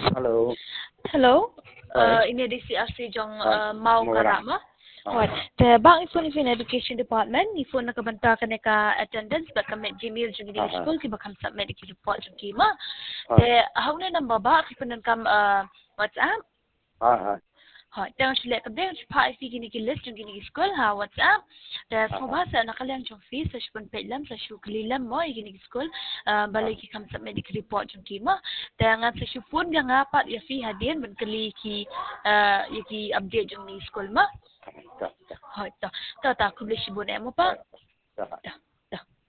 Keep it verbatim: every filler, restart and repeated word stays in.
Hello. Hello. Hi. Uh, ini D C R C jong Ah, uh, mau mau orang. karama. Ah, Right. The bang ifun ifun education department ifun nakabanta kaneka attendance ba kamet Gmail jong ah, ini ah, school ki bakam submit ki report jong kima. ah, The hauna nang baba ifun kam uh, WhatsApp. ah, ah, Right. Tang sila kabde pa ifi kini ki list jong kini school ha WhatsApp. The ah, smaba sa nakalang jong fees sa shpon pelam sa shuklilam mo kini school uh, balay ki kam submit ki report jong kima. Dengan sa shupun nga ngapat ya fi hadin ben kali ki uh, yaki update jong ni school ma. ah, ah, Hoy ta ta ta publish bu ne mo ah, pa. ah, ah. Ta.